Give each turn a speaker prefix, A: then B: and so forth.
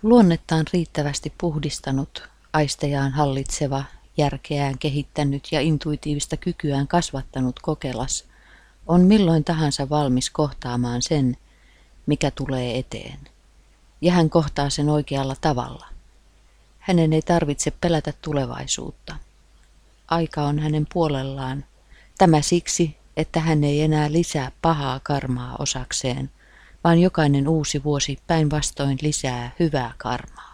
A: Luonnettaan riittävästi puhdistanut, aistejaan hallitseva, järkeään kehittänyt ja intuitiivista kykyään kasvattanut kokelas on milloin tahansa valmis kohtaamaan sen, mikä tulee eteen. Ja hän kohtaa sen oikealla tavalla. Hänen ei tarvitse pelätä tulevaisuutta. Aika on hänen puolellaan. Tämä siksi, että hän ei enää lisää pahaa karmaa osakseen, vaan jokainen uusi vuosi päinvastoin lisää hyvää karmaa.